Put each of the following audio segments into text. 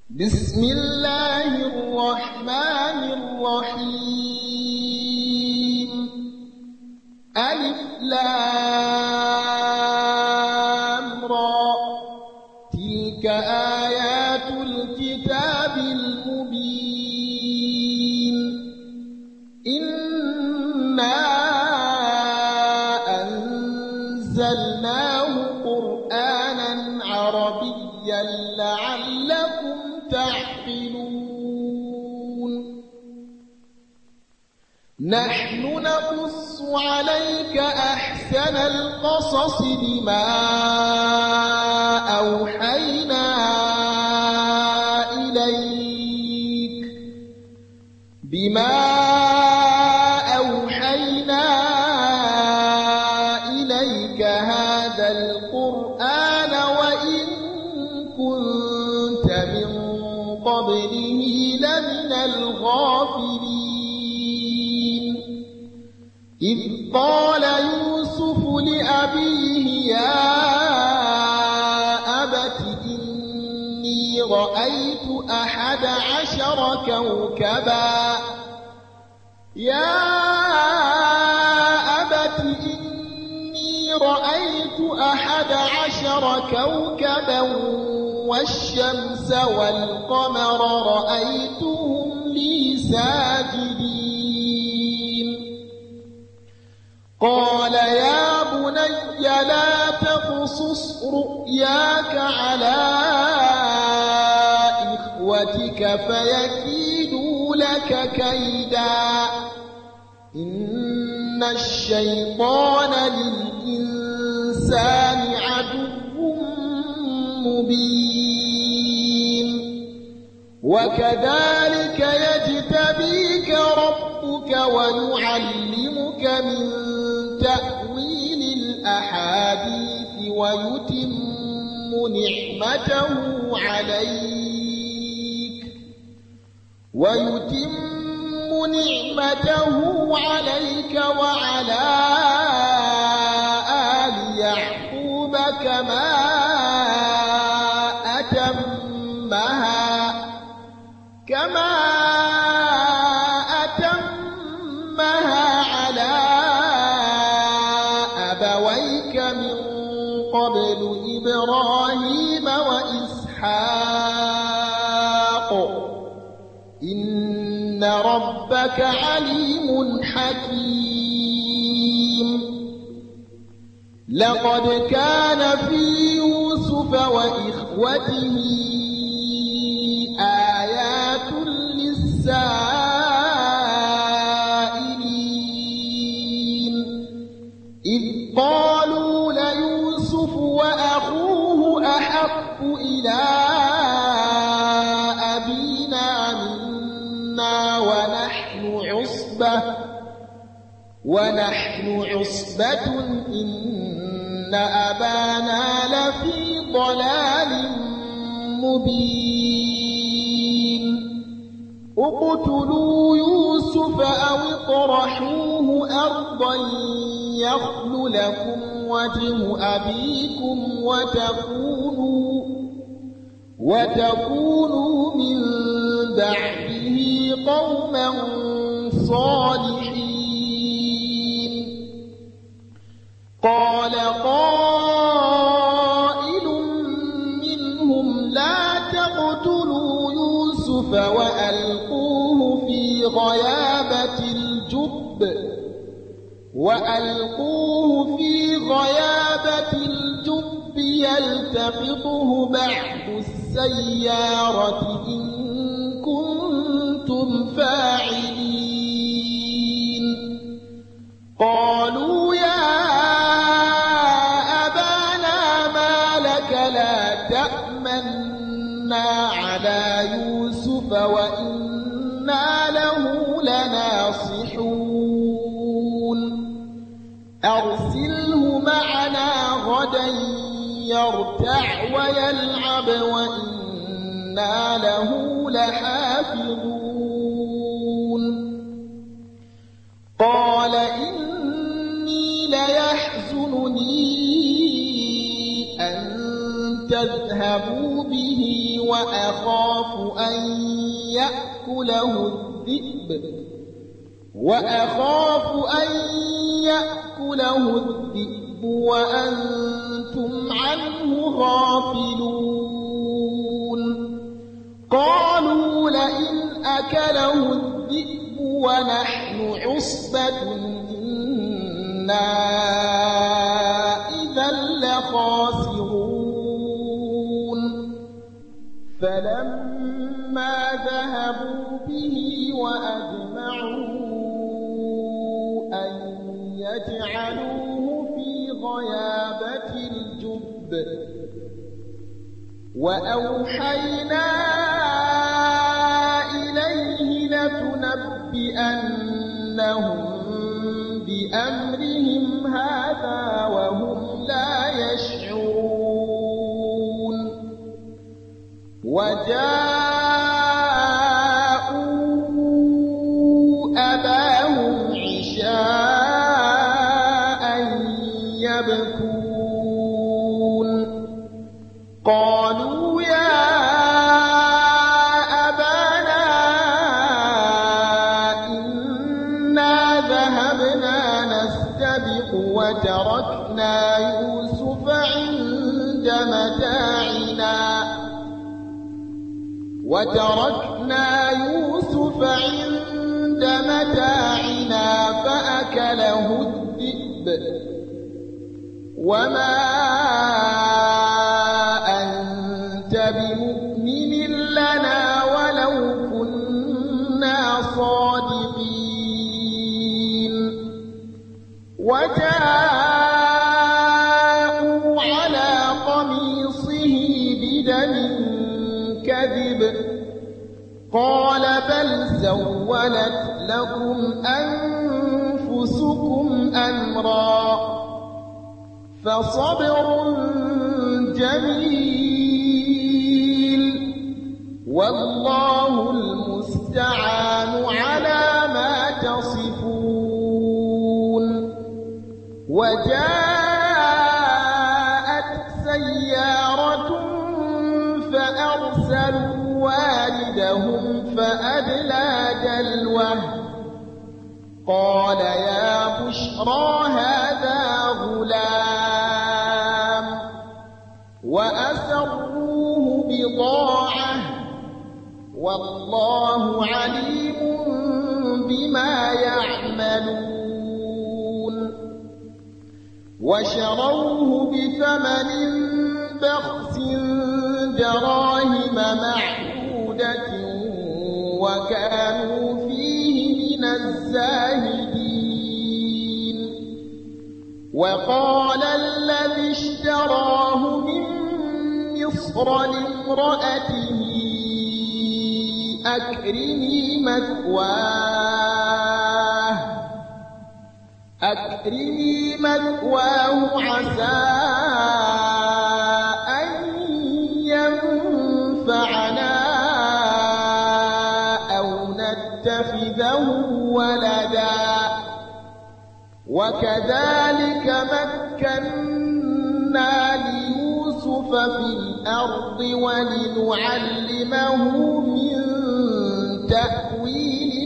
بسم الله الرحمن الرحيم. ألف لام را، تلك آيات الكتاب المبين. إنا أنزلناه قرآنا عربيا لعلكم تعقلون. نحن نقص عليك أحسن القصص بما أوحينا إليك هذا القرآن وإن كنت من قبله لمن الغافلين. إذ قال يوسف لأبيه يا أبت إني رأيت 11 كوكبا كوكبا والشمس والقمر رأيتهم لي ساجدين. قال يا بني لا تقصص رؤياك على إخوتك فيكيدوا لك كيدا، إن الشيطان للإنسان عدو مبين. وكذلك يجتبيك ربك ويعلمك من تأويل الأحاديث ويتم نعمته عليك وعلى آل يعقوب كما أتمها على أبويك من قبل إبراهيم وإسحاق إن ربك عليم حكيم. لقد كان في يوسف وإخوته آيات للسائلين. إذ قالوا ليوسف وأخوه أحب إلى أبينا منا ونحن عصبة إن أبانا لفي ضلال مبين. اقتلوا يوسف أو اطرحوه أرضا يخل لكم وجه أبيكم وتكونوا من بعده قوما صالحين. قال قائل منهم لا تقتلوا يوسف وألقوه في غيابة الجب يلتقطه بعض السيارة إن كنتم فاعلين. قالوا يا أبانا ما لك لا تأمنا على يوسف وإنا له لناصحون. أرسله معنا غدا يرتع ويلعب وإنا له لحافظون. قال إني ليحزنني أن تذهب اذهبوا به وأخاف أن يأكله الذئب وأنتم عنه غافلون قالوا لئن أكله الذئب ونحن عصبة إنا إذا لخاسرون فلما ذهبوا به وأجمعوا أن يجعلوه في غيابة الجب وأوحينا إليه لتنبئنهم بأمرهم هذا وهم لا يشعرون وجاءوا أباهم عشاء يبكون قالوا يا أبانا إنا ذهبنا نستبق وتركنا يوسف عند متاعنا فأكله الذئب وما أنت بمؤمن لنا ولو كنا صادقين وجاءوا على قميصه بدم كذب قال بل سولت لكم أنفسكم أمرا فصبر جميل والله المستعان على ما تصفون وجاءت سيارة فأرسلوا والدهم فأدلى دلوه قال يا بشرى هذا غلام وأسروه بضاعة والله عليم بما يعملون وشروه بثمن بخس دراهم معدودة وكانوا فيه من الزاهدين وقال الذي اشتراه من مصر لامرأته أكرمي مثواه عسى أن ينفعنا أو نتخذه ولدا وكذلك مكنا ليوسف في الأرض ولنعلمه من تأويل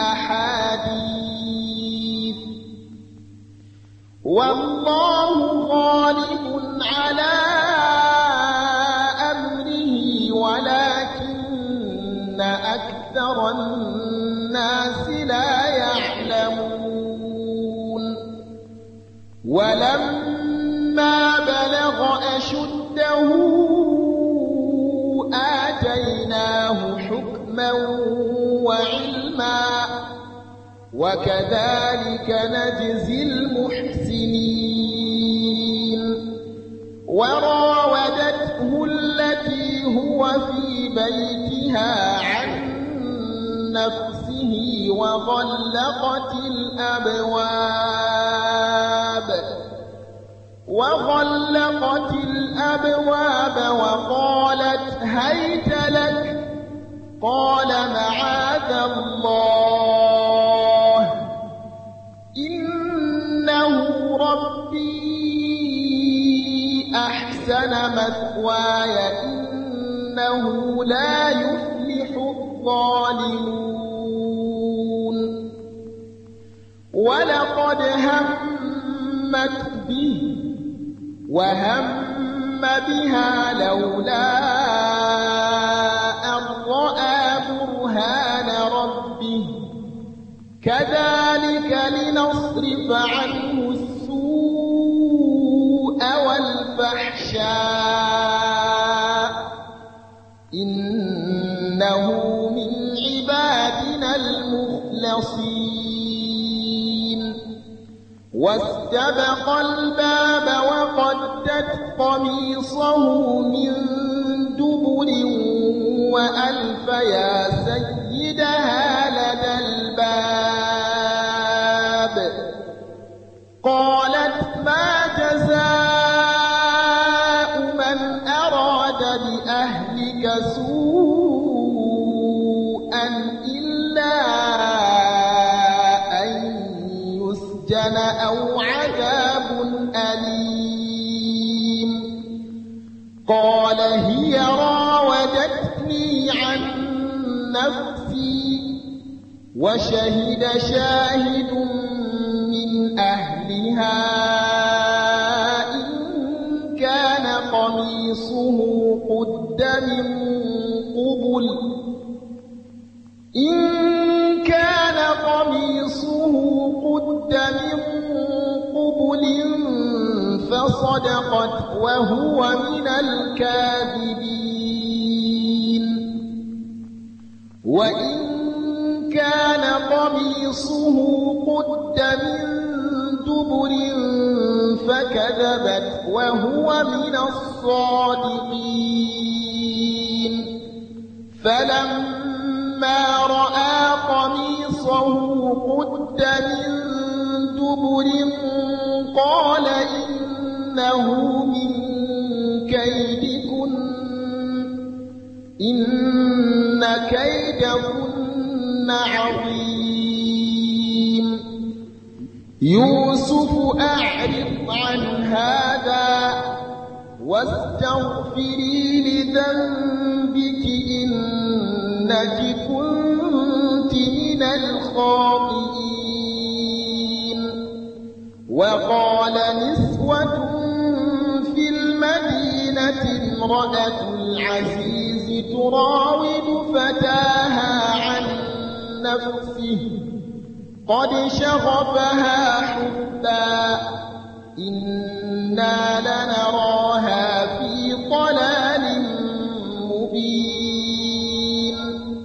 الأحاديث والله غالب على أمره ولكن أكثر الناس لا يعلمون ولما بلغ أشده آتيناه حكما وعلما وكذلك نجزي المحسنين وراودته التي هو في بيتها عن نفسه وغلقت الأبواب وقالت هيت لك قال معاذ الله إنه ربي أحسن مثواي إنه لا يفلح الظالمون ولقد همت به وهم بها لولا أن رأى برهان ربه كذلك لنصرف عنه السوء والفحشاء إنه من عبادنا المخلصين واستبق الباب وقدت قميصه من دبر وألف يا سيدها لدى الباب قالت ما جزاء من أراد بأهلك سوءا إلا أن يسجن أو عذاب أليم قال هي راودتني عن نفسي وشهد شاهد من أهلها إن كان قميصه قد من قبل فصدقت وهو من الكاذبين وإن كان قميصه قد من دبر فكذبت وهو من الصادقين فلما رأى قميصه قد من دبر قال إنه من كيدكن إن كيدكن عظيم يوسف أعرض عن هذا واستغفري لذنبك إنك كنت من الخاطئين وقال نسوة في المدينة امرأة العزيز تراود فتاها عن نفسه قد شغفها حبا إنا لنراها في ضلال مبين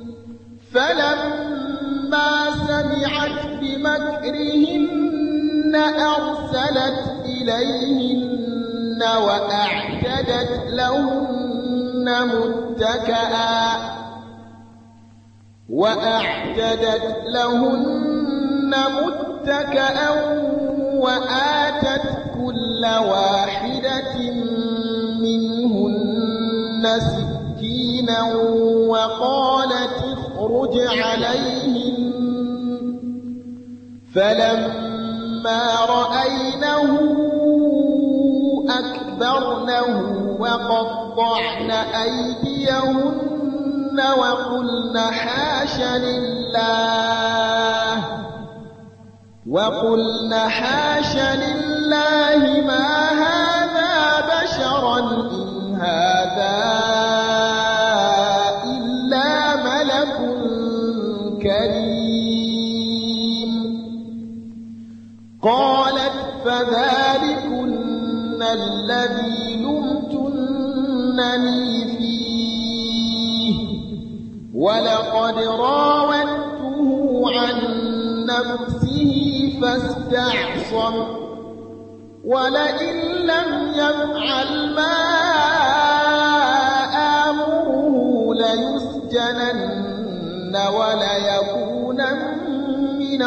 فلما سمعت بمكرهن أرسلت إليهن وأعتدت لهن متكأ وآتت كل واحدة منهن سكينا وقالت اخرج عليهم فلما رأينه أكبرنه وقطعن أيديهن وقلن حاش لله ما هذا بشرا إن هذا إلا ملك كريم قالت فذلكن الذي لمتنني فيه ولقد راودته عن نفسه فاستعصم ولئن لم يفعل ما آمره ليسجنن وليكونن من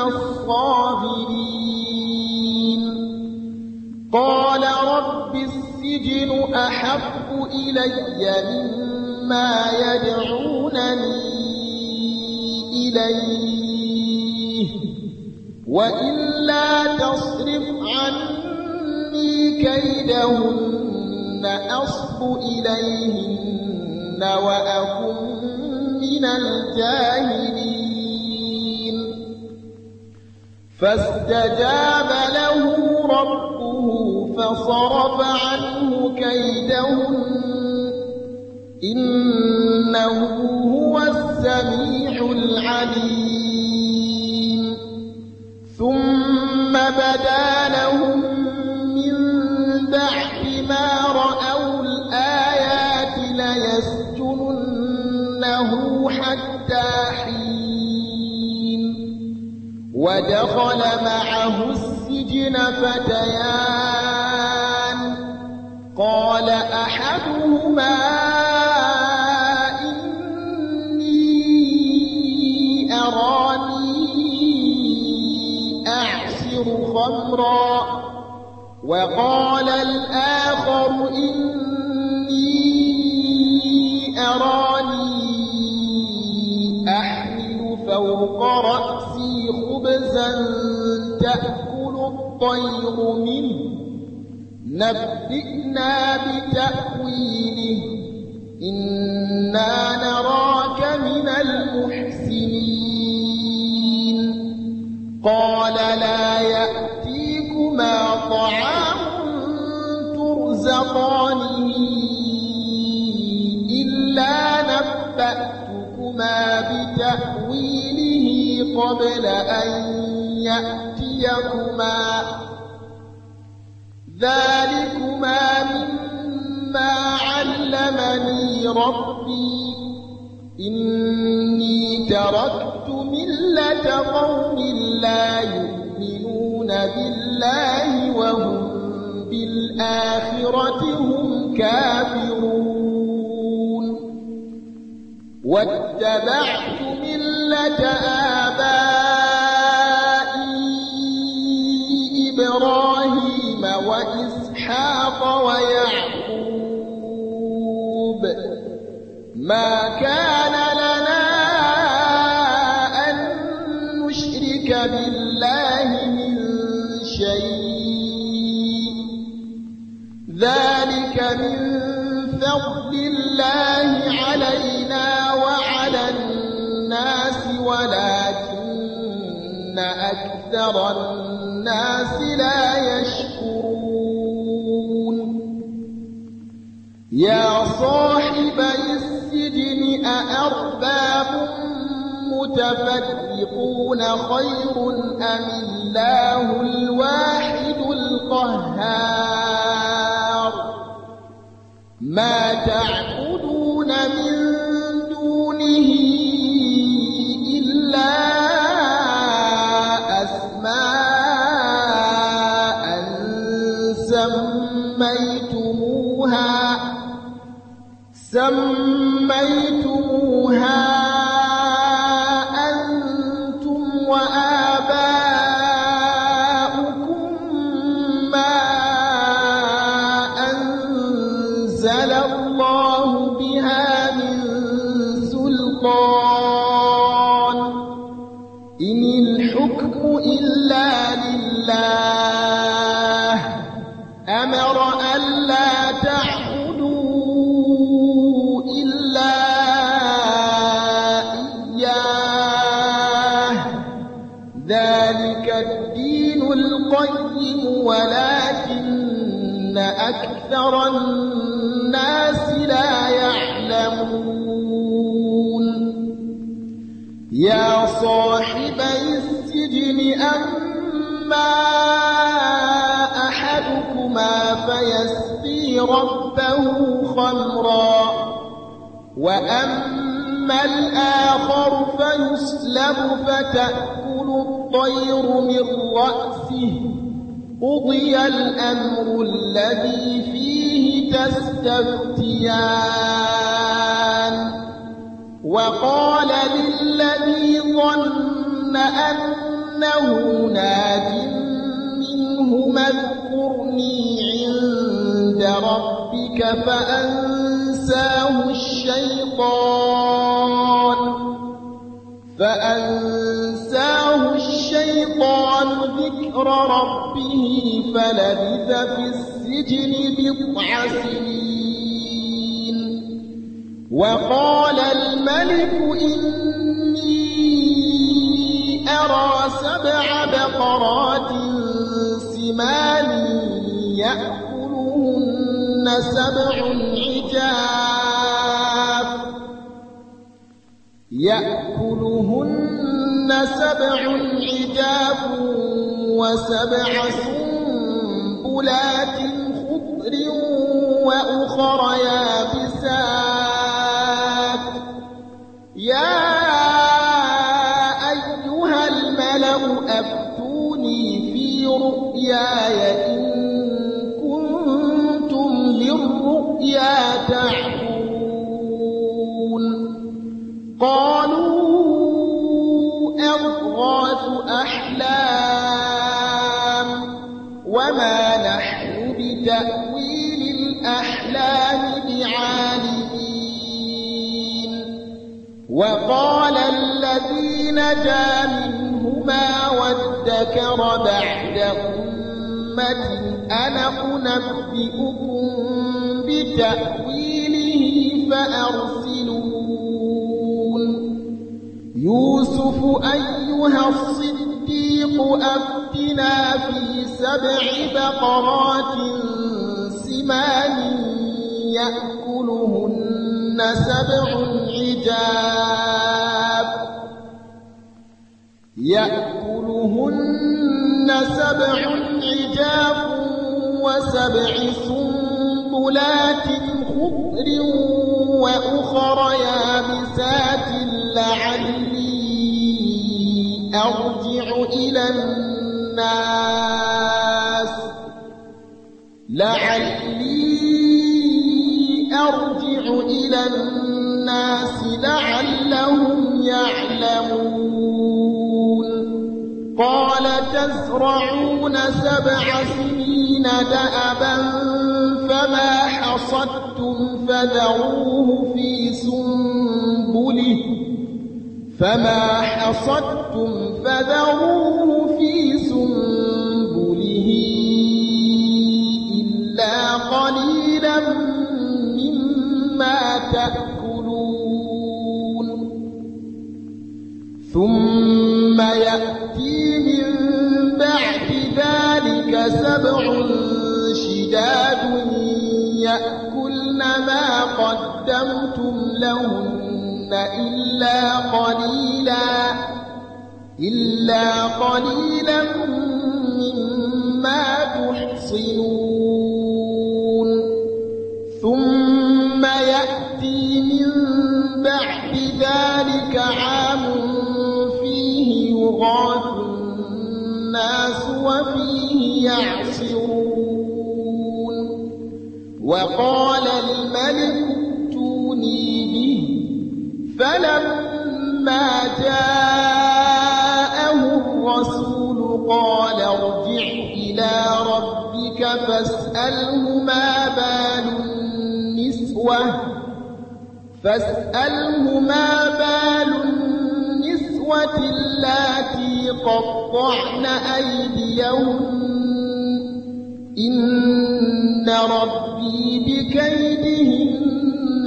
الصاغرين قال رب السجن أحب إلي مما يدعونني إليه وإلا تصرف عني كيدهن أصب إليهن وأكن من الجاهلين فاستجاب له ربه فصرف عنه كيدهن إنه هو السميع العليم ثم بدا لهم من بعد ما رأوا الآيات ليسجننه حتى حين ودخل معه السجن فتيان قال أحدهما إني أراني أعصر خمرا وقال الآخر إني أراني أحمل فوق رأسي خبزا تأكل الطير منه نبئنا بتأويله إنا نراك من المحسنين قال لا يأتيكما طعام ترزقانه إلا نبأتكما بتأويله قبل أن يأتيكما ذلكما مما علمني ربي إني تركت ملة قوم لا يؤمنون بالله وهم بالآخرة هم كافرون واتبعت ملة آبائي إبراهيم وإسحاق ويعقوب ما كان لنا أن نشرك بالله من شيء ذلك من فضل الله علينا وعلى الناس ولكن أكثر الناس لا يشكرون يا صاحبي السجن أأرباب متفرقون خير أم الله الواحد القهار ما تعبدون من دونه إلا أسماء سميتموها أنتم وآباؤكم ما أنزل الله بها من سلطان إن الحكم إلا لله أمر ألا تعبدوا إلا إياه ذلك الدين القيم ولكن أكثر الناس لا يعلمون يا صاحبي السجن أما أحدكما فيسقي ربه خمرا وأما الآخر فيسلب فتأكل الطير من رأسه قضي الأمر الذي فيه تستفتيان وقال للذي ظن أنه ناج منهما اذكرني عند ربك فأنساه الشيطان ذكر ربه فلبث في السجن بضع سنين وقال الملك إني أرى 7 بقرات سمان يأكلهن 7 عجاف و7 سنبلات خضر وأخر يابسات يا أيها الملأ أفتوني في رؤياي إن كنتم للرؤيا تعبرون قالوا أضغاث أحلام وما نحن بتأويل الأحلام بعالمين وقال الذي نجا منهما وادكر بعد أمة أنا أنبئكم بتأويله فأرسلون يوسف أيها الصديق أفتنا في 7 بقرات سمان يأكلهن 7 عجاف و7 سنبلات خضر وأخر يابسات لعلي أرجع إلى الناس لعلهم يعلمون قال تزرعون 7 سنين دأبا فما حصدتم فذروه في سنبله إلا قليلا مما تأكلون ثم يأتي من بعد ذلك 7 شداد يأكلن ما قدمتم لهن إلا قليلا مما تحصنون ثم يأتي من بعد ذلك عام فيه يغاث الناس وفيه يعصرون وقال الملك ائتوني به فلما جاءه الرسول قال ارجع إلى ربك فاسأله ما بال النسوة اللاتي قطعن أيديهن إن ربي بكيدهن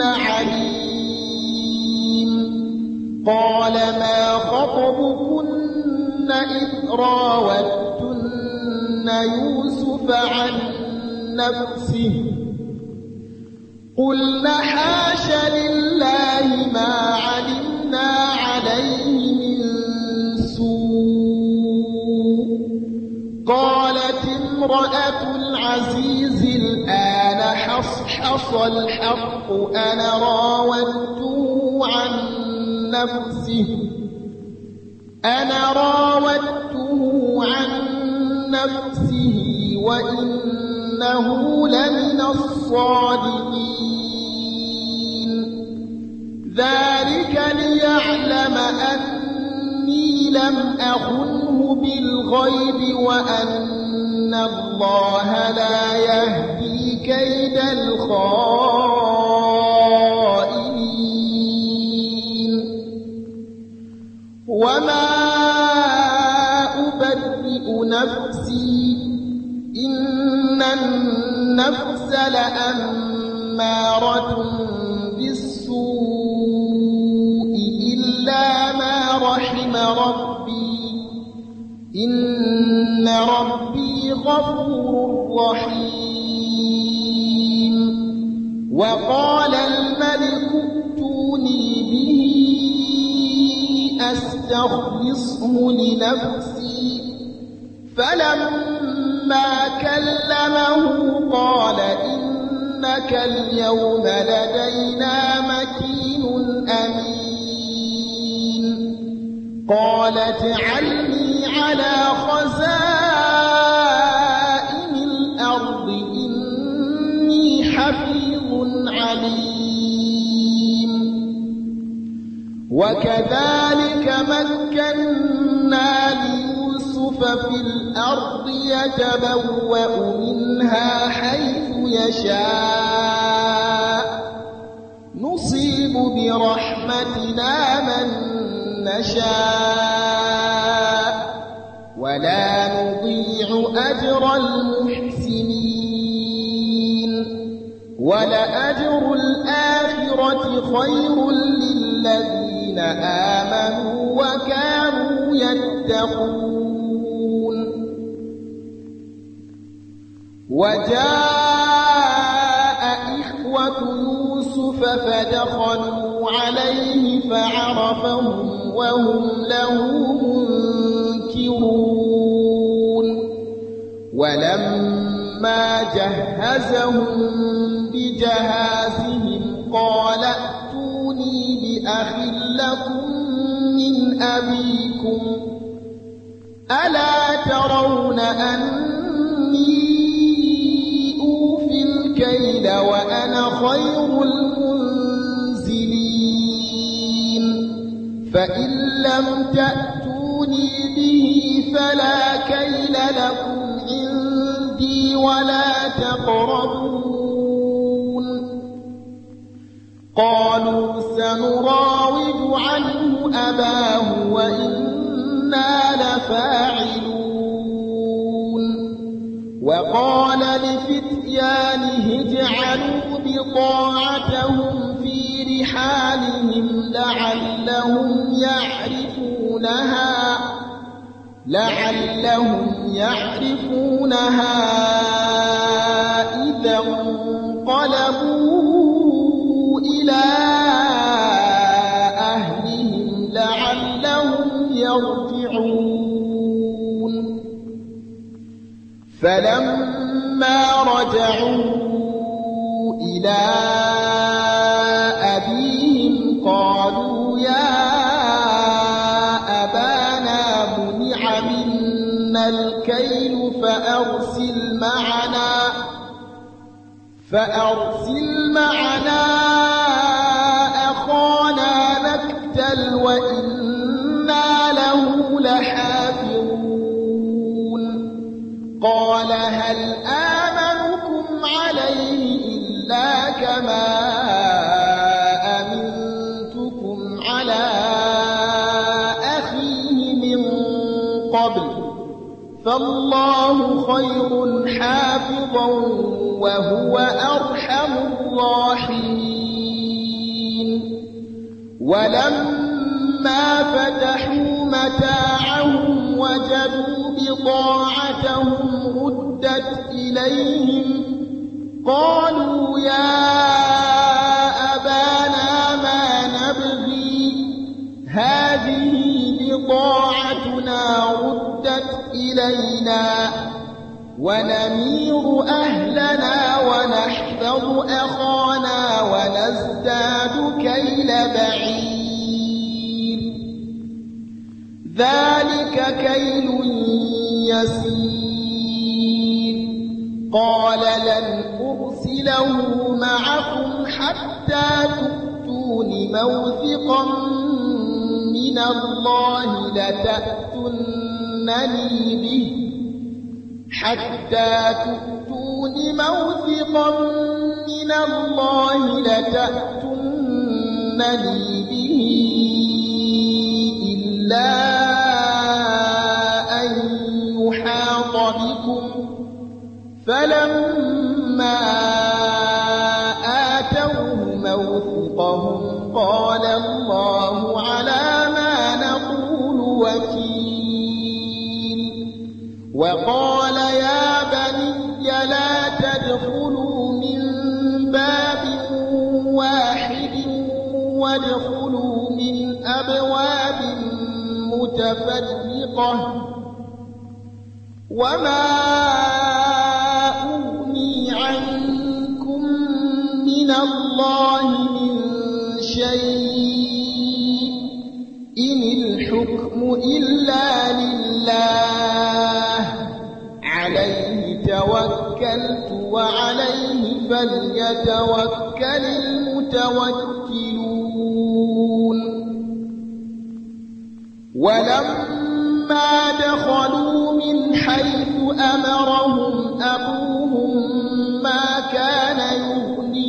عليم قال ما خطبكن إذ راوتن يوسف عن نفسه قلن حاش لله ما علمنا عليه من سوء قالت امرأة العزيز الآن حصحص الحق أنا راودته عن نفسه وإنه لمن الصادقين ذلك ليعلم أني لم أخنه بالغيب وأن الله لا يهدي كيد الخائنين وما أبرئ نفسي إن النفس لأمارة بالسوء ربي إن ربي غفور رحيم وقال الملك ائتوني به أستخلصه لنفسي فلما كلمه قال إنك اليوم لدينا مكين أمين قال اجعلني على خزائن الأرض إني حفيظ عليم وكذلك مكنا ليوسف في الأرض يتبوأ منها حيث يشاء نصيب برحمتنا من نشاء ولا نضيع أجر المحسنين ولأجر الآخرة خير للذين آمنوا وكانوا يتقون وجاء إخوة يوسف فدخلوا عليه فعرفهم وهم له منكرون ولما جهزهم بجهازهم قال ائتوني بأخ لكم من أبيكم ألا ترون أني أوفي الكيل وأنا خير المنزلين فإن لم تأتوني به فلا كيل لكم عندي ولا تقربون قالوا سنراود عنه أباه وإنا لفاعلون وقال لفتيانه اجعلوا بضاعتهم في رحالهم لعلهم يعرفونها إذا انقلبوا إلى أهلهم لعلهم يرجعون فلما رجعوا إلى أبيهم قالوا يا أبانا منع منا الكيل فأرسل معنا أخانا نكتل وإنا له لحافظون قال هل آمنكم عليه إلا كما أمنتكم على أخيه من قبل فالله خير حافظا وهو أرحم الراحمين ولما فتحوا متاعهم وجدوا بضاعتهم ردت إليهم قالوا يا أبانا ما نبغي هذه بضاعتنا ردت إلينا ونمير أهلنا ونحفظ أخانا ونزداد كيل بعير ذلك كيل يسير قال لن أرسله معكم حتى تؤتون موثقا من الله لتأتونني به إلا أن يحاط بكم فلما آتوه موثقهم قال الله على ما نقول وقال يا بني لا تدخلوا من باب واحد وادخلوا من أبواب متفرقة وما أغني عنكم من الله من شيء إن الحكم إلا لله عليه توكلت وعليه فليتوكل المتوكلون ولما دخلوا من حيث أمرهم أبوهم ما كان يغني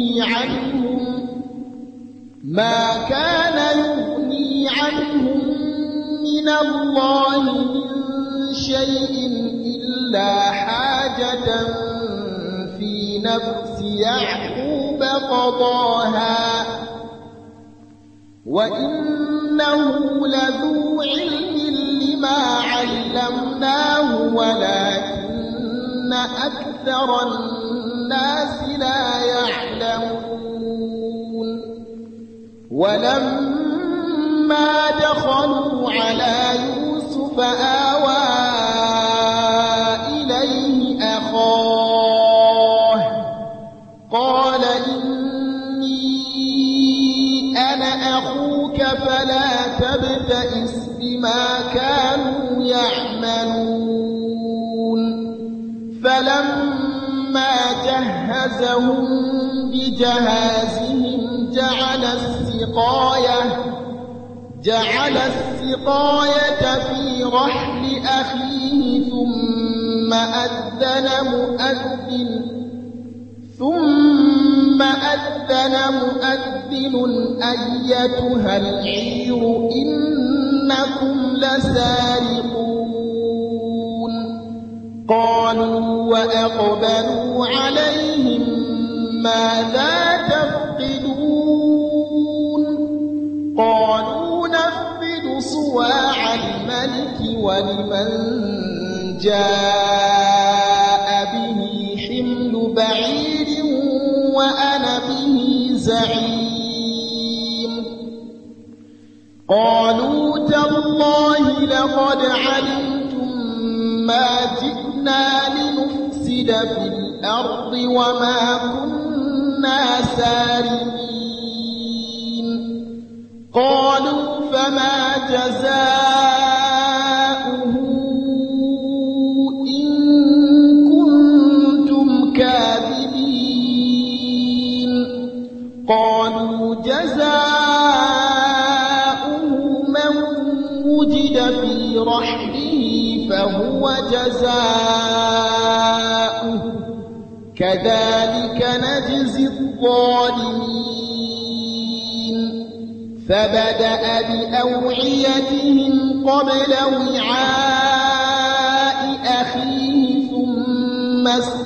عنهم من الله من شيء إلا حاجة في نفس يعقوب قضاها وإنه لذو علم لما علمناه ولكن أكثر الناس لا يعلمون ولما دخلوا على يوسف آوى إليه أخاه قال إني أنا أخوك فلا تبتئس بما كانوا يعملون فلما جهزهم بجهازهم جعل السقاية في رحل أخيه ثم أذن مؤذن أيتها العير إنكم لسارقون قالوا وأقبلوا عليهم ماذا تفقدون قالوا نفقد صواع الملك ولمن جاء به حمل بعير وأنا به زعيم قالوا تالله لقد علمتم ما جئنا لنفسد في الأرض وما كنا سارقين قالوا فما جزاؤه إن كنتم كاذبين قالوا جزاؤه من وجد في رحله فهو جزاؤه كذلك نجزي الظالمين فبدأ بأوعيتهم قبل وعاء أخيه ثم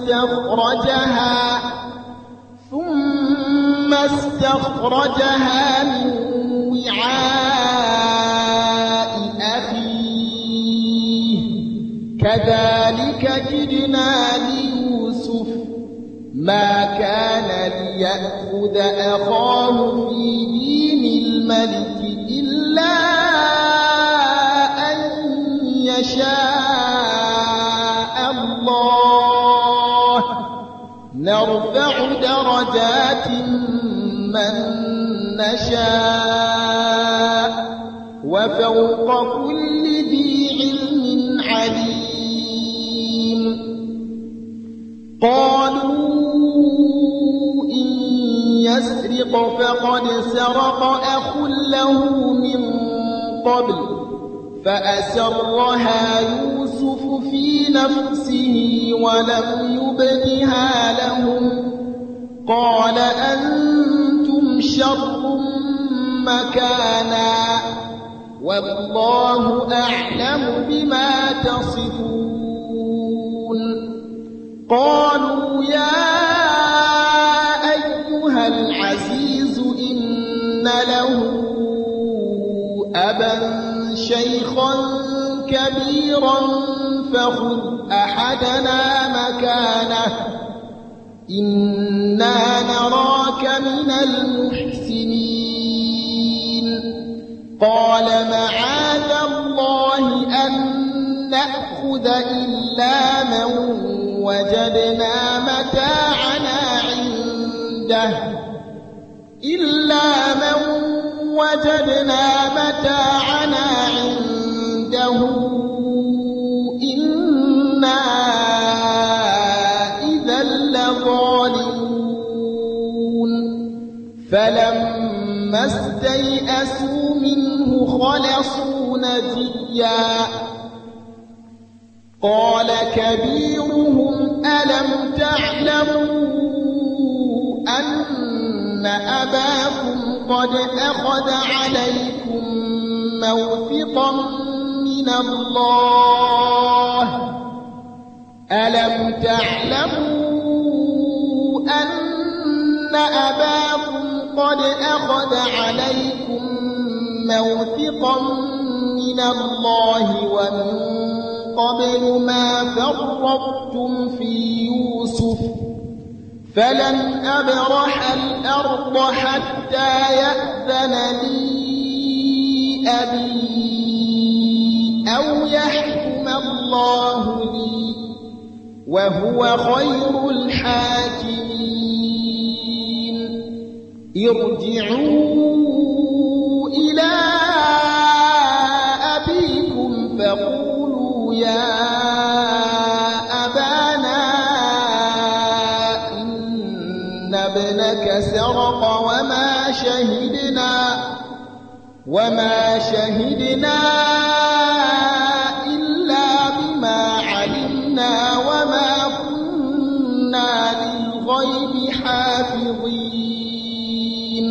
استخرجها من وعاء أخيه كذلك كدنا ليوسف ما كان ليأخذ أخاه في دين الملك إلا أن يشاء الله نرفع درجات من نشاء وفوق كل ذي علم عليم قالوا إن يسرق فقد سرق أخ له من قبل فأسرها يوسف في نفسه ولم يبدها لهم قال أنتم شر مكانا والله أعلم بما تصفون قالوا يا أيها العزيز إن له أبا أبا شيخا كبيرا فخذ أحدنا مكانه إنا نراك من المحسنين قال معاذ الله أن نأخذ إلا من وجدنا متاعنا عنده إنا إذا لظالمون فلما استيئسوا منه خلصوا نجيا قال كبيرهم ألم تعلموا أن أباكم قد أخذ عليكم موثقا من الله ألم تعلموا أن أباكم قد أخذ عليكم موثقا من الله ومن قبل ما فرطتم في يوسف فلن أبرح الأرض حتى يأذن لي أبي أو يحكم الله لي وهو خير الحاكمين ارجعوا إلى أبيكم فقولوا يا أبانا إن ابنك سرق وما شهدنا إلا بما علمنا وما كنا للغيب حافظين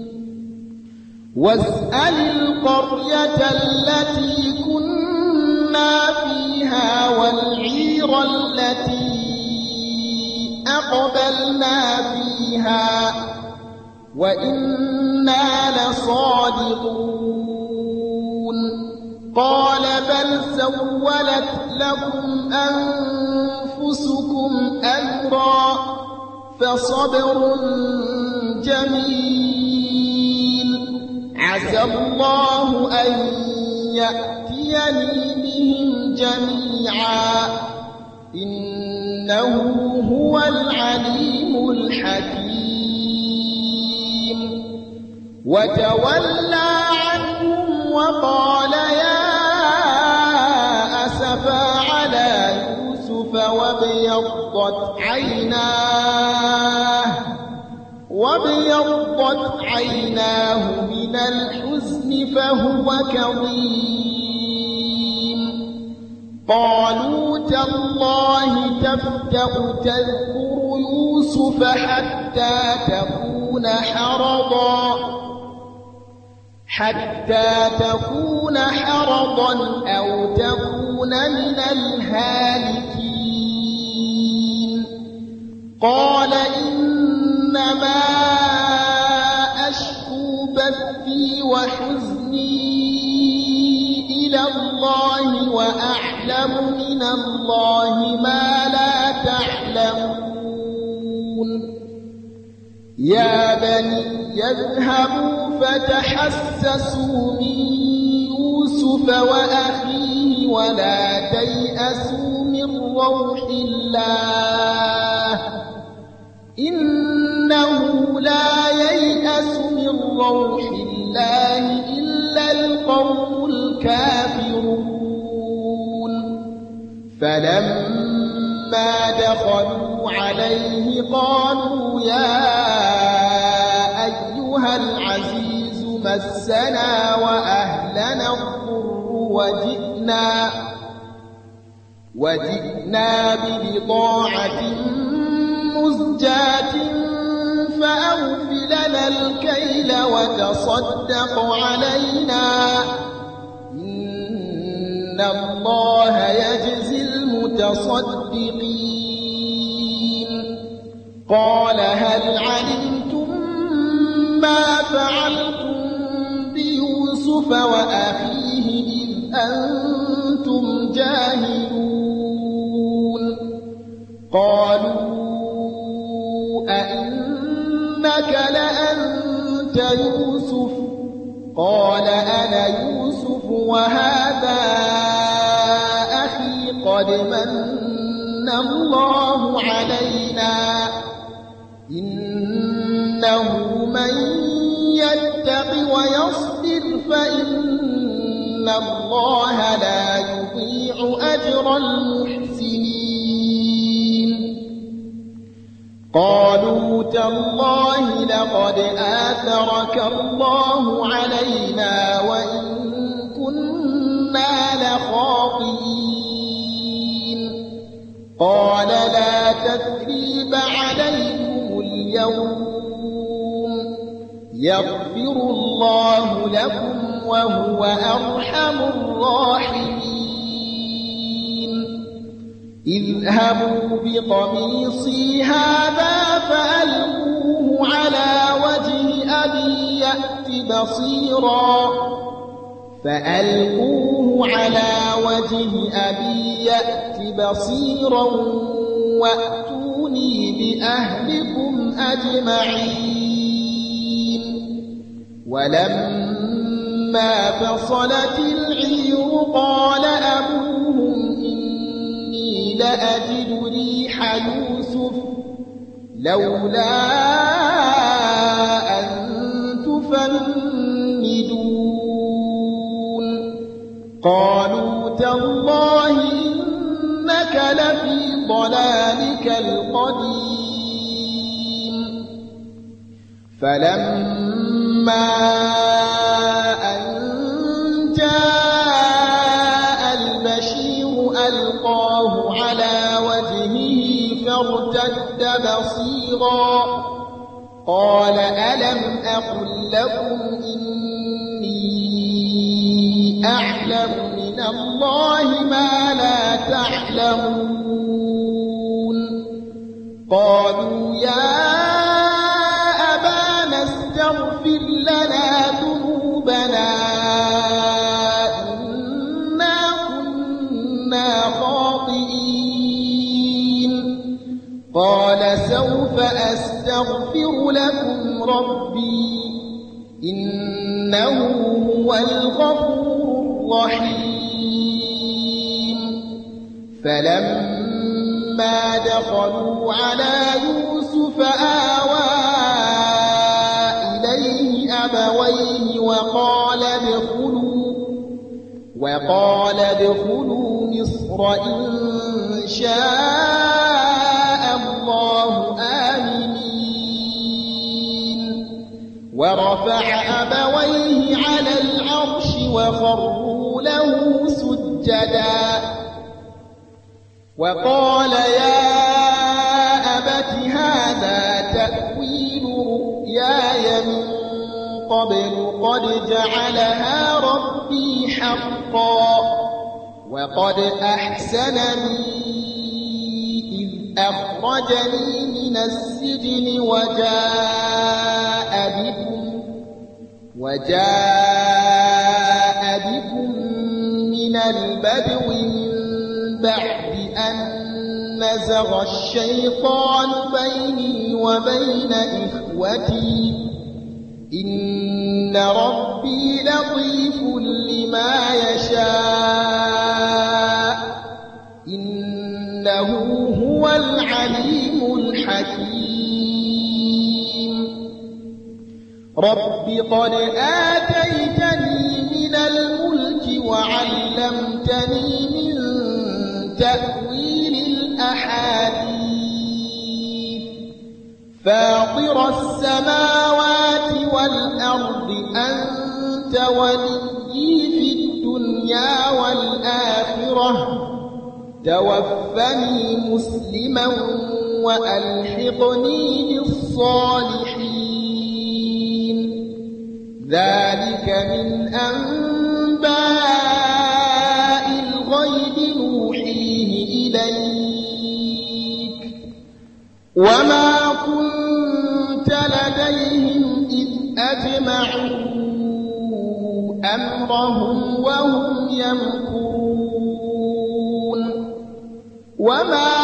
واسأل القرية التي كنا فيها والعير التي أقبلنا فيها وإنا لصادقون قال بل سولت لكم أنفسكم أمرا فصبر جميل عسى الله أن يأتيني بهم جميعا إنه هو العليم الحكيم وتولى عنهم وقال يا أسفا على يوسف وابيضت عيناه من الحزن فهو كظيم قالوا تالله تفتأ تذكر يوسف حتى تكون حرضا أو تكون من الهالكين قال إنما أشكو بثي وحزني إلى الله وأعلم من الله ما لا تعلمون يا بني يذهبوا فتحسسوا من يوسف وأخيه ولا تيأسوا من روح الله إنه لا ييأس من روح الله إلا القوم الكافرون فلما دخلوا عليه قالوا يا أيها العزيز مسنا وأهلنا الضر وجئنا ببضاعة مزجاة فأوف لنا الكيل وتصدق علينا إن الله يجزي المتصدقين قال هل علمتم ما فعلتم بيوسف وأخيه يوسف وهذا أخي قد من الله علينا إنه من يتق ويصبر فإن الله لا يضيع أجر المحسنين قالوا تالله لقد آثرك الله علينا وإن كنا لخاطئين قال لا تثريب عليكم اليوم يغفر الله لكم وهو أرحم الراحمين اذهبوا بقميصي هذا فألقوه على وجه أبي يأت بصيرا وأتوني بأهلكم أجمعين ولما فصلت العير قال أبوهم إني لأجد ريح يوسف لولا أن تفندون قالوا تالله إنك لفي ضلالك القديم فلما أن جاء البشير ألقاه على وجهه فارتد بصيرا قال ألم أقل لكم إني أعلم من الله ما لا تعلمون قالوا يا أبانا استغفر لنا ذنوبنا إنا كنا خاطئين قال سوف أستغفر لكم ربي إنه هو الغفور الرحيم فلما دخلوا على يوسف آوى إليه أبويه وقال ادخلوا مصر إن شاء الله آمنين ورفع أبويه على العرش وخروا له سجدا وقال يا أبت هذا تأويل رؤياي من قبل قد جعلها ربي حقا وقد أحسنني إذ أخرجني من السجن وجاء بكم من البدو من بعد أن نزغ الشيطان بيني وبين إخوتي إن ربي لطيف لما يشاء إنه هو العليم الحكيم رب قد آتيتني من الملك وعلمتني من تأويل الأحاديث فاطر السماوات والأرض أنت ولي في الدنيا والآخرة توفني مسلما وألحقني بالصالحين ذلك من أنباء الغيب نوحيه إليك وما كنت لديهم إذ أجمعوا أمرهم وهم يمكرون وما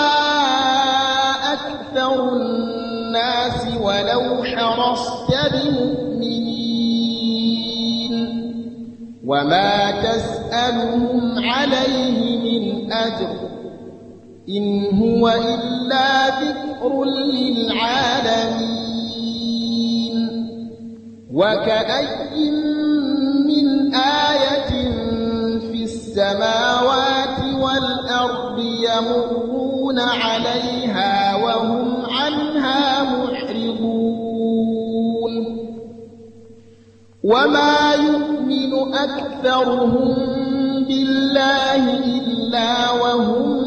أكثر الناس ولو حرصت بمؤمنين وما تسألهم عليه من أجر إن هو إلا ذكر للعالمين وكأي من آية في السماوات والأرض يمرون عليها وهم عنها معرضون وما يؤمن أكثرهم بالله إلا وهم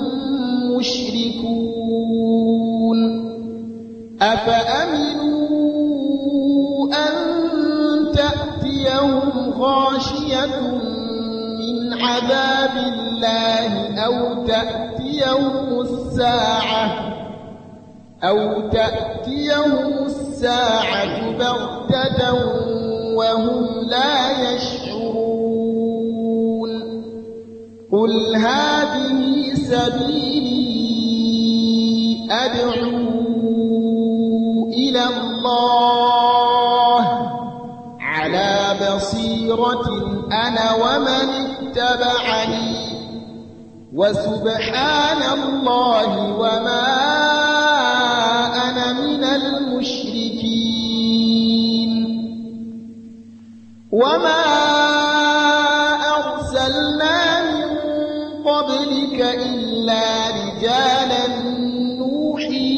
مشركون أفأمنوا أن تأتيهم غاشية من عذاب الله أو تأتيهم الساعة بغتة وهم لا يشعرون قل هذه سبيلي أدعو إلى الله على بصيرة أنا ومن اتبعني وسبحان الله وما أنا من المشركين وما أرسلنا من قبلك إلا رجالا نوحي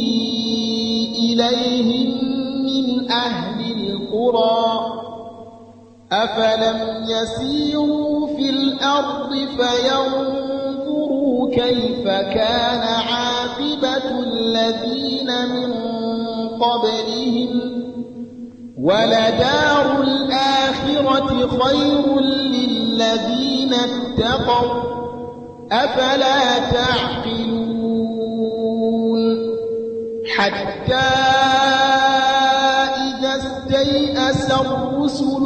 إليهم من أهل القرى أفلم يسيروا في الأرض فينظروا كيف كان عاقبة الذين من قبلهم ولدار الآخرة خير للذين اتقوا أفلا تعقلون حتى إذا استيأس الرسل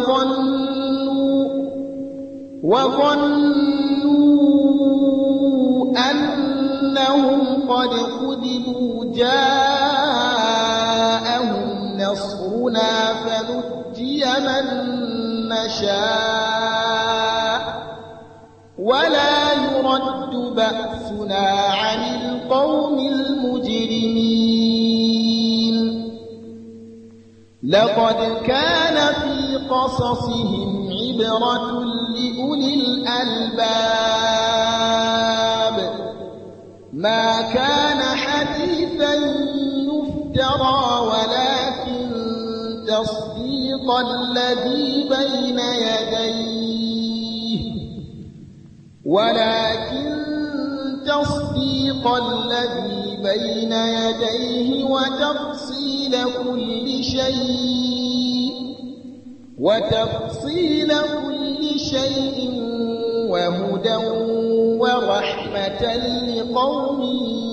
وظنوا أنهم قد كذبوا جاءهم نصرنا فنجي من نشاء ولا يرد بأسنا عن القوم المجرمين لقد كان في قصصهم عبرة لأولي الألباب ما كان حديثا يفترى ولكن تصديق الذي بين يديه وتفصيل كل شيء وهدى ورحمة لقوم